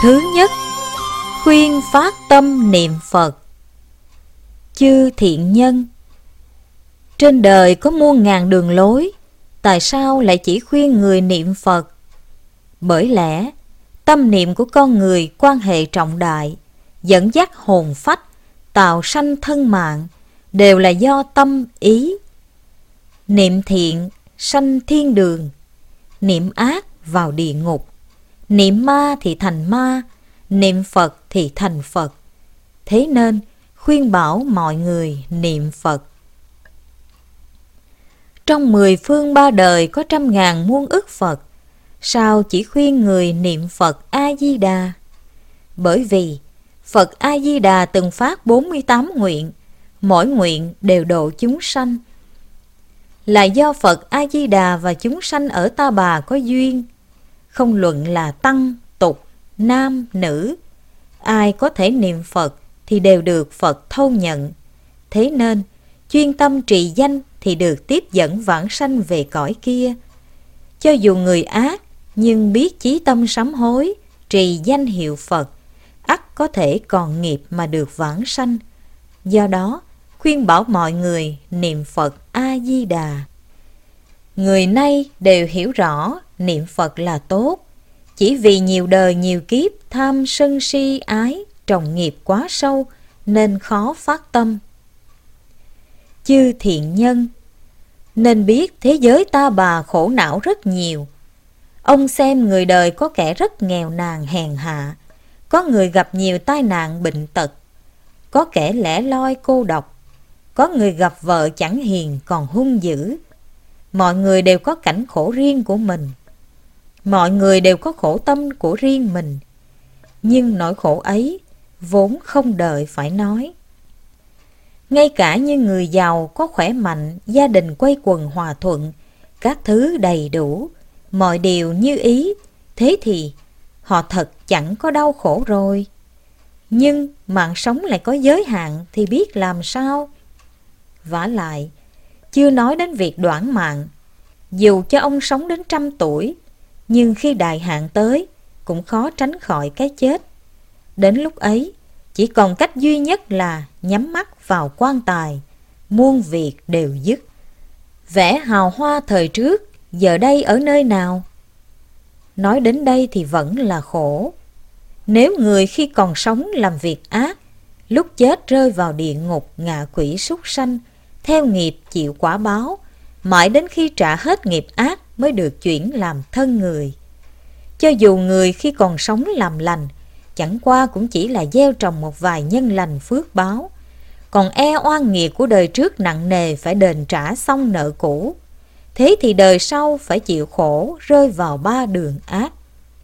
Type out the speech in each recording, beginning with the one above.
Thứ nhất, khuyên phát tâm niệm Phật. Chư thiện nhân, trên đời có muôn ngàn đường lối, tại sao lại chỉ khuyên người niệm Phật? Bởi lẽ tâm niệm của con người quan hệ trọng đại, dẫn dắt hồn phách, tạo sanh thân mạng, đều là do tâm ý. Niệm thiện sanh thiên đường, niệm ác vào địa ngục. Niệm ma thì thành ma, niệm Phật thì thành Phật. Thế nên khuyên bảo mọi người niệm Phật. Trong 10 phương 3 đời có trăm ngàn muôn ức Phật, sao chỉ khuyên người niệm Phật A-di-đà? Bởi vì Phật A-di-đà từng phát 48 nguyện, mỗi nguyện đều độ chúng sanh. Là do Phật A-di-đà và chúng sanh ở Ta Bà có duyên, không luận là tăng, tục, nam, nữ, ai có thể niệm Phật thì đều được Phật thâu nhận. Thế nên chuyên tâm trì danh thì được tiếp dẫn vãng sanh về cõi kia. Cho dù người ác nhưng biết chí tâm sám hối, trì danh hiệu Phật, ắt có thể còn nghiệp mà được vãng sanh. Do đó khuyên bảo mọi người niệm Phật A-di-đà. Người nay đều hiểu rõ niệm Phật là tốt, chỉ vì nhiều đời nhiều kiếp tham sân si ái trồng nghiệp quá sâu nên khó phát tâm. Chư thiện nhân, nên biết thế giới Ta Bà khổ não rất nhiều. Ông xem người đời có kẻ rất nghèo nàn hèn hạ, có người gặp nhiều tai nạn bệnh tật, có kẻ lẻ loi cô độc, có người gặp vợ chẳng hiền còn hung dữ. Mọi người đều có cảnh khổ riêng của mình, mọi người đều có khổ tâm của riêng mình. Nhưng nỗi khổ ấy vốn không đợi phải nói. Ngay cả như người giàu có khỏe mạnh, gia đình quây quần hòa thuận, các thứ đầy đủ, mọi điều như ý, thế thì họ thật chẳng có đau khổ rồi. Nhưng mạng sống lại có giới hạn thì biết làm sao? Vả lại, chưa nói đến việc đoản mạng, dù cho ông sống đến 100 tuổi, nhưng khi đại hạn tới cũng khó tránh khỏi cái chết. Đến lúc ấy chỉ còn cách duy nhất là nhắm mắt vào quan tài, muôn việc đều dứt. Vẻ hào hoa thời trước giờ đây ở nơi nào? Nói đến đây thì vẫn là khổ. Nếu người khi còn sống làm việc ác, lúc chết rơi vào địa ngục ngạ quỷ súc sanh, theo nghiệp chịu quả báo, mãi đến khi trả hết nghiệp ác mới được chuyển làm thân người. Cho dù người khi còn sống làm lành, chẳng qua cũng chỉ là gieo trồng một vài nhân lành phước báo, còn oan nghiệt của đời trước nặng nề phải đền trả xong nợ cũ. Thế thì đời sau phải chịu khổ rơi vào 3 đường ác.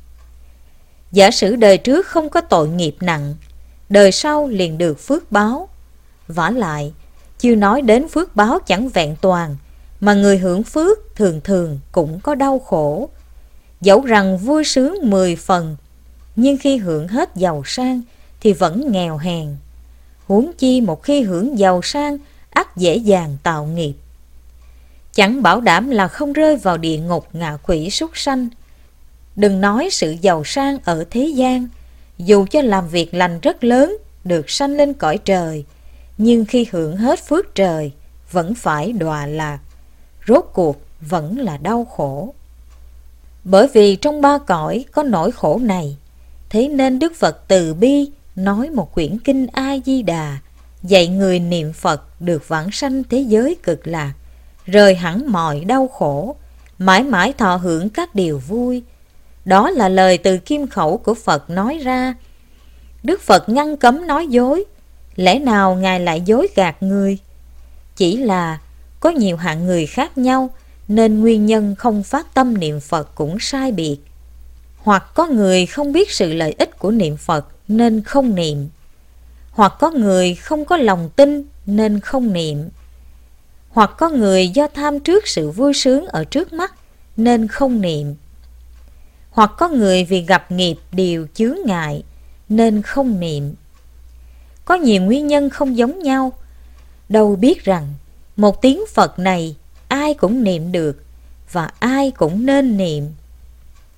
Giả sử đời trước không có tội nghiệp nặng, đời sau liền được phước báo. Vả lại, chưa nói đến phước báo chẳng vẹn toàn, mà người hưởng phước thường thường cũng có đau khổ. Dẫu rằng vui sướng 10 phần, nhưng khi hưởng hết giàu sang thì vẫn nghèo hèn. Huống chi một khi hưởng giàu sang, ắt dễ dàng tạo nghiệp. Chẳng bảo đảm là không rơi vào địa ngục ngạ quỷ súc sanh. Đừng nói sự giàu sang ở thế gian, dù cho làm việc lành rất lớn, được sanh lên cõi trời, nhưng khi hưởng hết phước trời, vẫn phải đọa lạc. Rốt cuộc vẫn là đau khổ. Bởi vì trong 3 cõi có nỗi khổ này, thế nên Đức Phật từ bi nói một quyển kinh A-di-đà, dạy người niệm Phật được vãng sanh thế giới cực lạc, rời hẳn mọi đau khổ, mãi mãi thọ hưởng các điều vui. Đó là lời từ kim khẩu của Phật nói ra. Đức Phật ngăn cấm nói dối, lẽ nào Ngài lại dối gạt người? Chỉ là có nhiều hạng người khác nhau, nên nguyên nhân không phát tâm niệm Phật cũng sai biệt. Hoặc có người không biết sự lợi ích của niệm Phật nên không niệm, hoặc có người không có lòng tin nên không niệm, hoặc có người do tham trước sự vui sướng ở trước mắt nên không niệm, hoặc có người vì gặp nghiệp điều chướng ngại nên không niệm. Có nhiều nguyên nhân không giống nhau, đâu biết rằng một tiếng Phật này ai cũng niệm được và ai cũng nên niệm.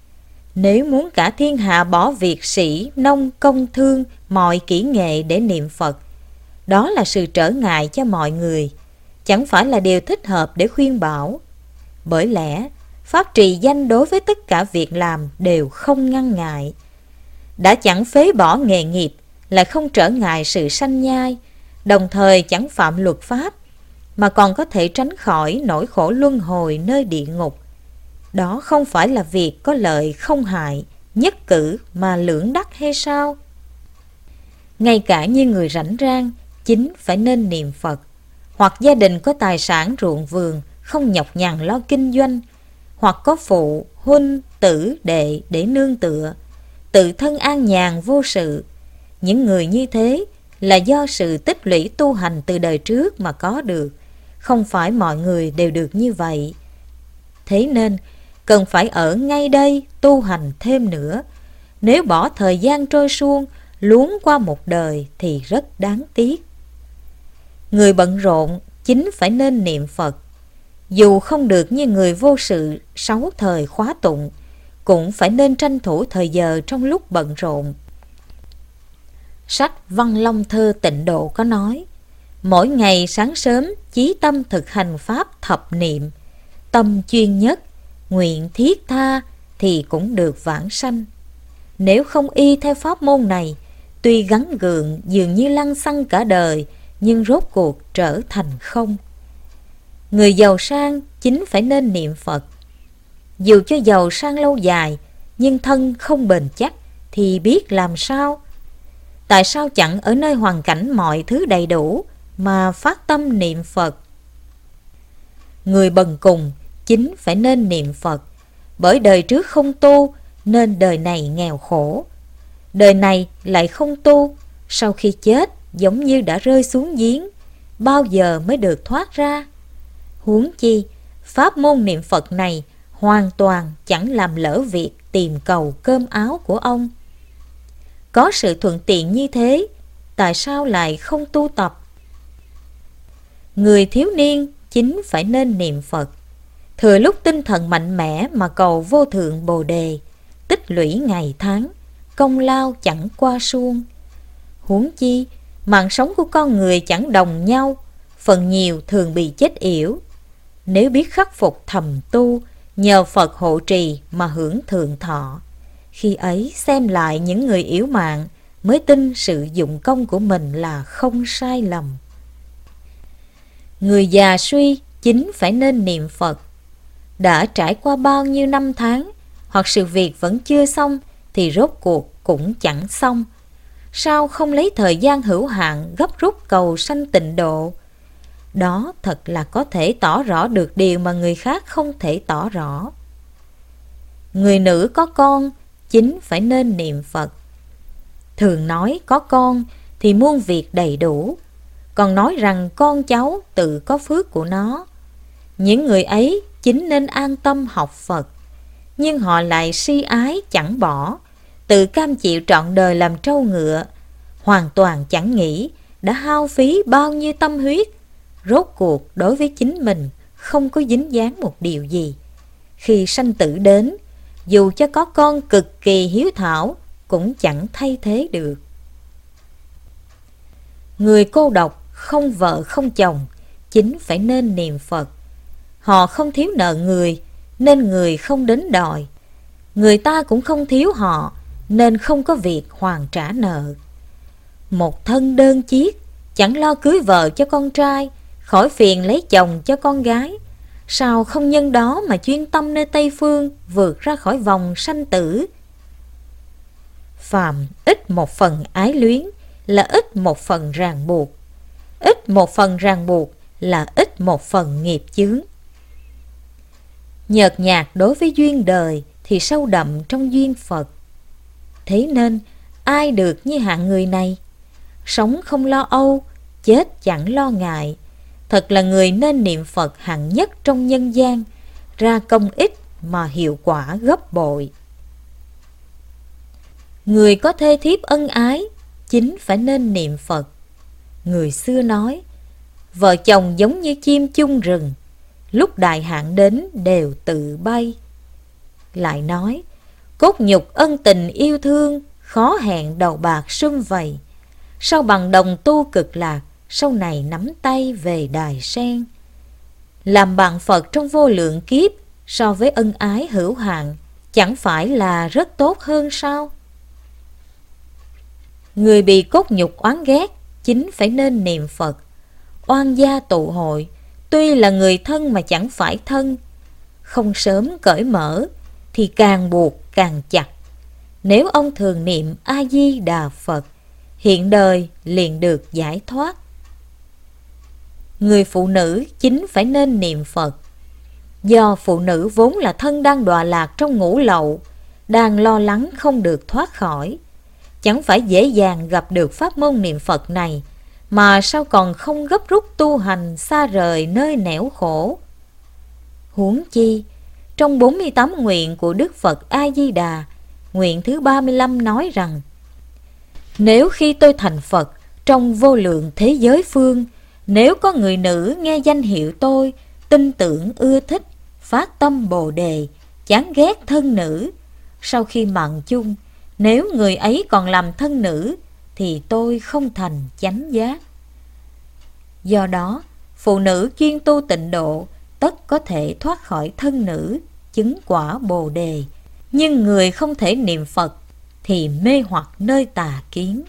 Nếu muốn cả thiên hạ bỏ việc sĩ, nông, công thương, mọi kỹ nghệ để niệm Phật, đó là sự trở ngại cho mọi người, chẳng phải là điều thích hợp để khuyên bảo. Bởi lẽ, pháp trì danh đối với tất cả việc làm đều không ngăn ngại. Đã chẳng phế bỏ nghề nghiệp, lại không trở ngại sự sanh nhai, đồng thời chẳng phạm luật pháp, mà còn có thể tránh khỏi nỗi khổ luân hồi nơi địa ngục. Đó không phải là việc có lợi không hại, nhất cử mà lưỡng đắc hay sao? Ngay cả như người rảnh rang, chính phải nên niệm Phật, hoặc gia đình có tài sản ruộng vườn, không nhọc nhằn lo kinh doanh, hoặc có phụ, huynh, tử, đệ để nương tựa, tự thân an nhàn vô sự. Những người như thế là do sự tích lũy tu hành từ đời trước mà có được, không phải mọi người đều được như vậy. Thế nên, cần phải ở ngay đây tu hành thêm nữa. Nếu bỏ thời gian trôi suông, luống qua một đời thì rất đáng tiếc. Người bận rộn chính phải nên niệm Phật. Dù không được như người vô sự 6 thời khóa tụng, cũng phải nên tranh thủ thời giờ trong lúc bận rộn. Sách Văn Long Thơ Tịnh Độ có nói, mỗi ngày sáng sớm chí tâm thực hành pháp thập niệm, tâm chuyên nhất, nguyện thiết tha thì cũng được vãng sanh. Nếu không y theo pháp môn này, tuy gắng gượng dường như lăng xăng cả đời, nhưng rốt cuộc trở thành không. Người giàu sang chính phải nên niệm Phật. Dù cho giàu sang lâu dài, nhưng thân không bền chắc thì biết làm sao? Tại sao chẳng ở nơi hoàn cảnh mọi thứ đầy đủ mà phát tâm niệm Phật? Người bần cùng chính phải nên niệm Phật, bởi đời trước không tu nên đời này nghèo khổ. Đời này lại không tu, sau khi chết giống như đã rơi xuống giếng, bao giờ mới được thoát ra? Huống chi, pháp môn niệm Phật này hoàn toàn chẳng làm lỡ việc tìm cầu cơm áo của ông. Có sự thuận tiện như thế, tại sao lại không tu tập? Người thiếu niên chính phải nên niệm Phật, thừa lúc tinh thần mạnh mẽ mà cầu vô thượng Bồ Đề, tích lũy ngày tháng, công lao chẳng qua suông. Huống chi, mạng sống của con người chẳng đồng nhau, phần nhiều thường bị chết yểu. Nếu biết khắc phục thầm tu, nhờ Phật hộ trì mà hưởng thượng thọ, khi ấy xem lại những người yếu mạng mới tin sự dụng công của mình là không sai lầm. Người già suy chính phải nên niệm Phật. Đã trải qua bao nhiêu năm tháng, hoặc sự việc vẫn chưa xong thì rốt cuộc cũng chẳng xong. Sao không lấy thời gian hữu hạn gấp rút cầu sanh tịnh độ? Đó thật là có thể tỏ rõ được điều mà người khác không thể tỏ rõ. Người nữ có con chính phải nên niệm Phật. Thường nói có con thì muôn việc đầy đủ, còn nói rằng con cháu tự có phước của nó. Những người ấy chính nên an tâm học Phật, nhưng họ lại si ái chẳng bỏ, tự cam chịu trọn đời làm trâu ngựa, hoàn toàn chẳng nghĩ đã hao phí bao nhiêu tâm huyết, rốt cuộc đối với chính mình không có dính dáng một điều gì. Khi sanh tử đến, dù cho có con cực kỳ hiếu thảo cũng chẳng thay thế được. Người cô độc, không vợ không chồng chính phải nên niệm Phật. Họ không thiếu nợ người nên người không đến đòi, người ta cũng không thiếu họ nên không có việc hoàn trả nợ. Một thân đơn chiếc chẳng lo cưới vợ cho con trai, khỏi phiền lấy chồng cho con gái, sao không nhân đó mà chuyên tâm nơi Tây Phương, vượt ra khỏi vòng sanh tử? Phàm ít một phần ái luyến là ít một phần ràng buộc, ít một phần ràng buộc là ít một phần nghiệp chướng. Nhợt nhạt đối với duyên đời thì sâu đậm trong duyên Phật. Thế nên ai được như hạng người này? Sống không lo âu, chết chẳng lo ngại, thật là người nên niệm Phật hạng nhất trong nhân gian, ra công ích mà hiệu quả gấp bội. Người có thê thiếp ân ái chính phải nên niệm Phật. Người xưa nói, vợ chồng giống như chim chung rừng, lúc đại hạn đến đều tự bay. Lại nói, Cốt nhục ân tình yêu thương, khó hẹn đầu bạc sum vầy. Sao bằng đồng tu cực lạc, sau này nắm tay về đài sen. Làm bạn Phật trong vô lượng kiếp, so với ân ái hữu hạn, chẳng phải là rất tốt hơn sao? Người bị cốt nhục oán ghét, chính phải nên niệm Phật. Oan gia tụ hội, tuy là người thân mà chẳng phải thân. Không sớm cởi mở, thì càng buộc càng chặt. Nếu ông thường niệm A-di-đà Phật, hiện đời liền được giải thoát. Người phụ nữ chính phải nên niệm Phật. Do phụ nữ vốn là thân đang đọa lạc trong ngũ lậu, đang lo lắng không được thoát khỏi, chẳng phải dễ dàng gặp được pháp môn niệm Phật này, mà sao còn không gấp rút tu hành xa rời nơi nẻo khổ. Huống chi, trong 48 nguyện của Đức Phật A-di-đà, nguyện thứ 35 nói rằng: nếu khi tôi thành Phật trong vô lượng thế giới phương, nếu có người nữ nghe danh hiệu tôi, tin tưởng ưa thích, phát tâm Bồ đề, chán ghét thân nữ, sau khi mạng chung, nếu người ấy còn làm thân nữ, thì tôi không thành chánh giác. Do đó, phụ nữ chuyên tu tịnh độ tất có thể thoát khỏi thân nữ, chứng quả Bồ đề. Nhưng người không thể niệm Phật thì mê hoặc nơi tà kiến.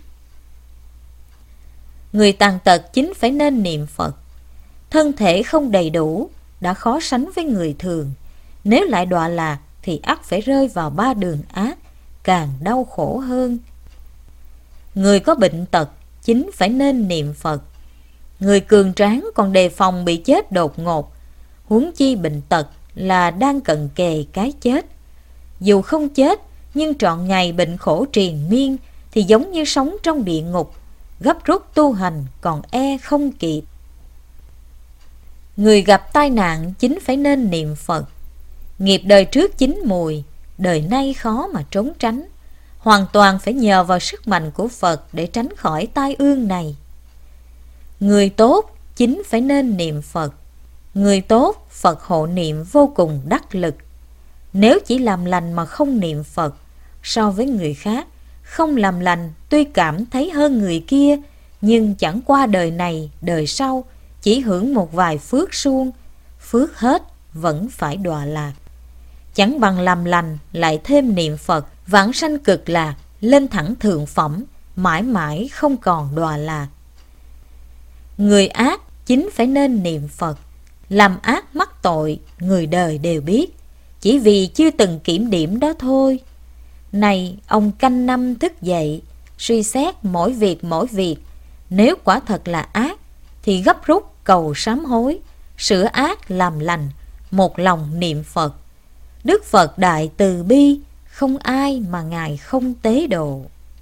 Người tàn tật chính phải nên niệm Phật. Thân thể không đầy đủ, đã khó sánh với người thường. Nếu lại đọa lạc thì ắt phải rơi vào ba đường ác, càng đau khổ hơn. Người có bệnh tật chính phải nên niệm Phật. Người cường tráng còn đề phòng bị chết đột ngột, huống chi bệnh tật là đang cận kề cái chết. Dù không chết, nhưng trọn ngày bệnh khổ triền miên thì giống như sống trong địa ngục, gấp rút tu hành còn e không kịp. Người gặp tai nạn chính phải nên niệm Phật. Nghiệp đời trước chín mùi, đời nay khó mà trốn tránh. Hoàn toàn phải nhờ vào sức mạnh của Phật để tránh khỏi tai ương này. Người tốt chính phải nên niệm Phật. Người tốt, Phật hộ niệm vô cùng đắc lực. Nếu chỉ làm lành mà không niệm Phật, so với người khác, không làm lành tuy cảm thấy hơn người kia, nhưng chẳng qua đời này, đời sau, chỉ hưởng một vài phước suông, phước hết vẫn phải đọa lạc. Chẳng bằng làm lành lại thêm niệm Phật, vãng sanh cực lạc, lên thẳng thượng phẩm, mãi mãi không còn đọa lạc. Người ác chính phải nên niệm Phật. Làm ác mắc tội, người đời đều biết, chỉ vì chưa từng kiểm điểm đó thôi. Này, ông canh năm thức dậy, suy xét mỗi việc, nếu quả thật là ác, thì gấp rút cầu sám hối, sửa ác làm lành, một lòng niệm Phật. Đức Phật đại từ bi, không ai mà Ngài không tế độ.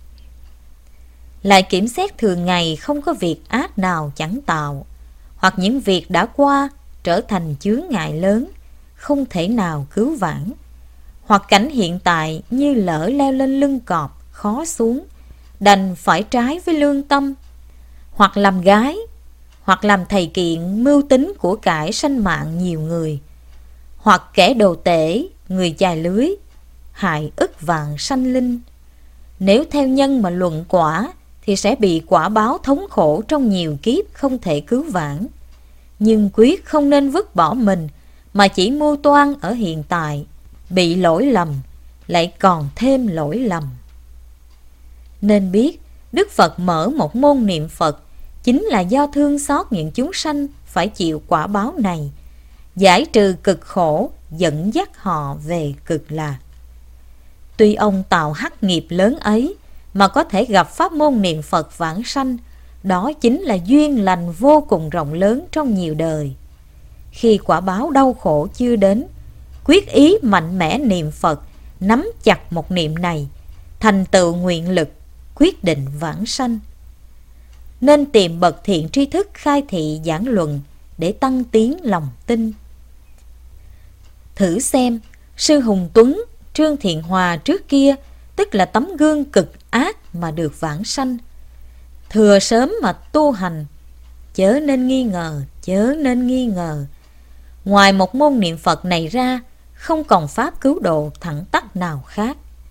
Lại kiểm xét thường ngày không có việc ác nào chẳng tạo, hoặc những việc đã qua trở thành chướng ngại lớn, không thể nào cứu vãn. Hoặc cảnh hiện tại như lỡ leo lên lưng cọp, khó xuống, đành phải trái với lương tâm. Hoặc làm gái, hoặc làm thầy kiện mưu tính của cải sanh mạng nhiều người. Hoặc kẻ đồ tể, người chài lưới, hại ức vạn sanh linh. Nếu theo nhân mà luận quả, thì sẽ bị quả báo thống khổ trong nhiều kiếp không thể cứu vãn. Nhưng quyết không nên vứt bỏ mình, mà chỉ mưu toan ở hiện tại, bị lỗi lầm, lại còn thêm lỗi lầm. Nên biết, Đức Phật mở một môn niệm Phật, chính là do thương xót những chúng sanh phải chịu quả báo này, giải trừ cực khổ, dẫn dắt họ về cực lạc. Tuy ông tạo hắc nghiệp lớn ấy, mà có thể gặp pháp môn niệm Phật vãng sanh, đó chính là duyên lành vô cùng rộng lớn trong nhiều đời. Khi quả báo đau khổ chưa đến, quyết ý mạnh mẽ niệm Phật, nắm chặt một niệm này, thành tựu nguyện lực, quyết định vãng sanh. Nên tìm bậc thiện tri thức khai thị giảng luận để tăng tiến lòng tin. Thử xem, Sư Hùng Tuấn, Trương Thiện Hòa trước kia, tức là tấm gương cực ác mà được vãng sanh. Thừa sớm mà tu hành, chớ nên nghi ngờ. Ngoài một môn niệm Phật này ra, không còn pháp cứu độ thẳng tắc nào khác.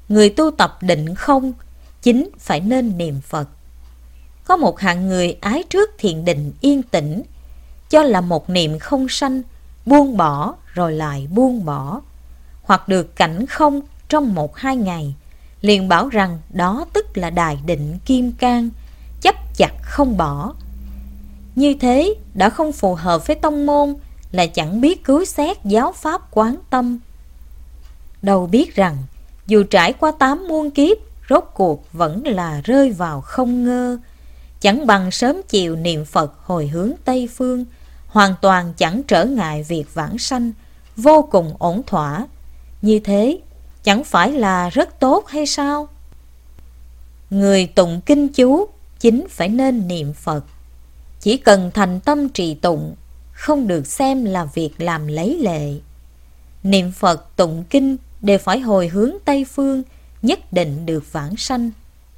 Người tu tập định không chính phải nên niệm Phật. Có một hạng người ái trước thiền định yên tĩnh, cho là một niệm không sanh, buông bỏ rồi lại buông bỏ, hoặc được cảnh không trong 1-2 ngày, liền bảo rằng đó tức là đại định kim cang, chấp chặt không bỏ. Như thế đã không phù hợp với tông môn, là chẳng biết cứu xét giáo pháp quán tâm. Đâu biết rằng dù trải qua 8 muôn kiếp, rốt cuộc vẫn là rơi vào không ngơ, chẳng bằng sớm chiều niệm Phật hồi hướng Tây Phương, hoàn toàn chẳng trở ngại việc vãng sanh, vô cùng ổn thỏa. Như thế chẳng phải là rất tốt hay sao? Người tụng kinh chú chính phải nên niệm Phật. Chỉ cần thành tâm trì tụng, không được xem là việc làm lấy lệ. Niệm Phật tụng kinh đều phải hồi hướng Tây Phương, nhất định được vãng sanh.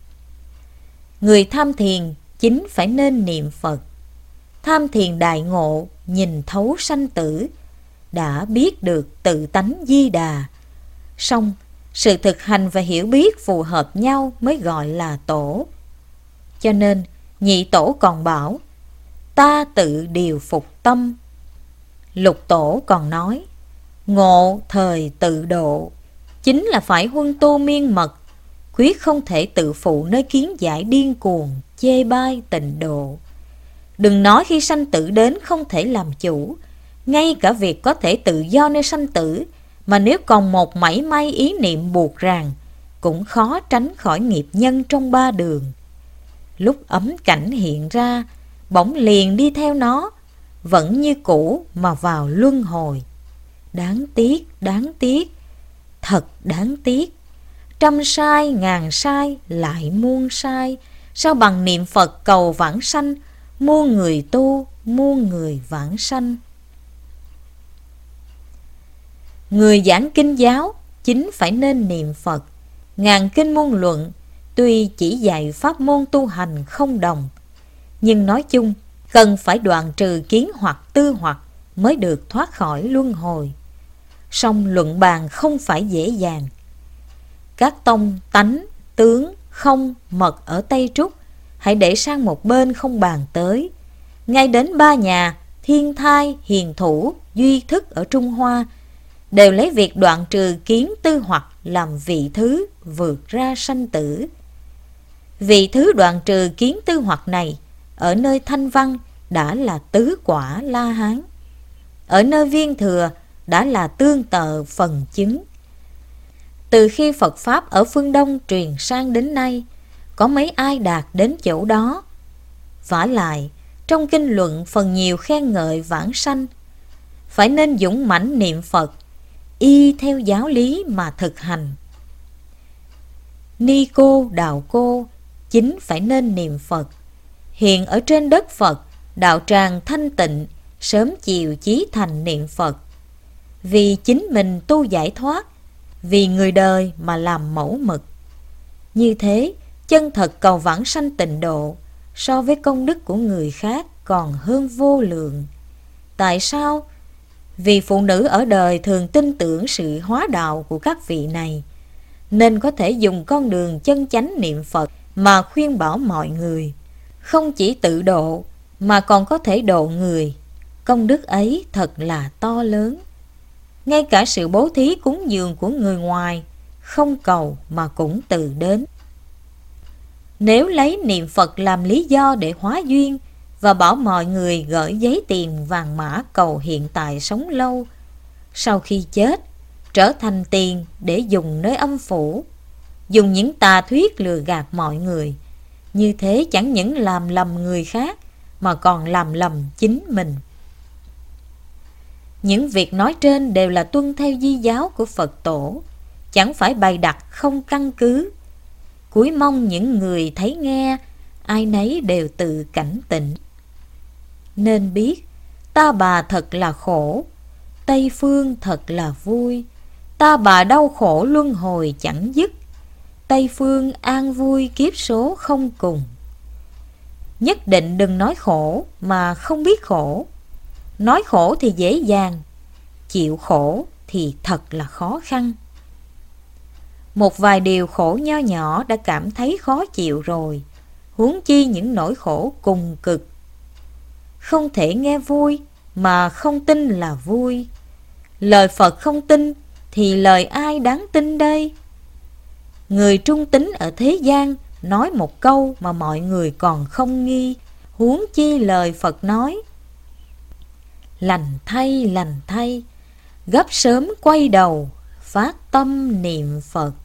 Người tham thiền chính phải nên niệm Phật. Tham thiền đại ngộ, nhìn thấu sanh tử, đã biết được tự tánh Di Đà. Song sự thực hành và hiểu biết phù hợp nhau mới gọi là tổ. Cho nên nhị tổ còn bảo ta tự điều phục tâm. Lục tổ còn nói ngộ thời tự độ, chính là phải huân tu miên mật, quyết không thể tự phụ nơi kiến giải điên cuồng, chê bai tịnh độ. Đừng nói khi sanh tử đến không thể làm chủ, ngay cả việc có thể tự do nơi sanh tử, mà nếu còn một mảy may ý niệm buộc ràng, cũng khó tránh khỏi nghiệp nhân trong 3 đường. Lúc ấm cảnh hiện ra, bỗng liền đi theo nó, vẫn như cũ mà vào luân hồi. Đáng tiếc, thật đáng tiếc. Trăm sai ngàn sai lại muôn sai, sao bằng niệm Phật cầu vãng sanh, muôn người tu, muôn người vãng sanh. Người giảng kinh giáo chính phải nên niệm Phật. Ngàn kinh môn luận tuy chỉ dạy pháp môn tu hành không đồng, nhưng nói chung cần phải đoạn trừ kiến hoặc tư hoặc mới được thoát khỏi luân hồi. Song luận bàn không phải dễ dàng. Các tông tánh, tướng, không, mật ở Tây Trúc hãy để sang một bên không bàn tới. Ngay đến 3 nhà Thiên Thai, Hiền Thủ, Duy Thức ở Trung Hoa đều lấy việc đoạn trừ kiến tư hoặc làm vị thứ vượt ra sanh tử. Vị thứ đoạn trừ kiến tư hoặc này ở nơi Thanh Văn đã là tứ quả La Hán, ở nơi Viên Thừa đã là tương tự phần chứng. Từ khi Phật Pháp ở phương Đông truyền sang đến nay, có mấy ai đạt đến chỗ đó. Vả lại, trong kinh luận phần nhiều khen ngợi vãng sanh. Phải nên dũng mãnh niệm Phật, y theo giáo lý mà thực hành. Ni cô, đạo cô chính phải nên niệm Phật. Hiện ở trên đất Phật, đạo tràng thanh tịnh, sớm chiều chí thành niệm Phật. Vì chính mình tu giải thoát, vì người đời mà làm mẫu mực. Như thế, chân thật cầu vãng sanh tịnh độ, so với công đức của người khác còn hơn vô lượng. Tại sao? Vì phụ nữ ở đời thường tin tưởng sự hóa đạo của các vị này, nên có thể dùng con đường chân chánh niệm Phật mà khuyên bảo mọi người. Không chỉ tự độ, mà còn có thể độ người. Công đức ấy thật là to lớn. Ngay cả sự bố thí cúng dường của người ngoài, không cầu mà cũng từ đến. Nếu lấy niệm Phật làm lý do để hóa duyên và bảo mọi người gửi giấy tiền vàng mã cầu hiện tại sống lâu, sau khi chết trở thành tiền để dùng nơi âm phủ, dùng những tà thuyết lừa gạt mọi người, như thế chẳng những làm lầm người khác mà còn làm lầm chính mình. Những việc nói trên đều là tuân theo di giáo của Phật tổ, chẳng phải bày đặt không căn cứ. Cúi mong những người thấy nghe, ai nấy đều tự cảnh tỉnh. Nên biết, ta bà thật là khổ, Tây Phương thật là vui. Ta bà đau khổ luân hồi chẳng dứt, Tây Phương an vui kiếp số không cùng. Nhất định đừng nói khổ mà không biết khổ. Nói khổ thì dễ dàng, chịu khổ thì thật là khó khăn. Một vài điều khổ nho nhỏ đã cảm thấy khó chịu rồi, huống chi những nỗi khổ cùng cực. Không thể nghe vui mà không tin là vui. Lời Phật không tin thì lời ai đáng tin đây? Người trung tín ở thế gian nói một câu mà mọi người còn không nghi, huống chi lời Phật nói. Lành thay, gấp sớm quay đầu, phát tâm niệm Phật.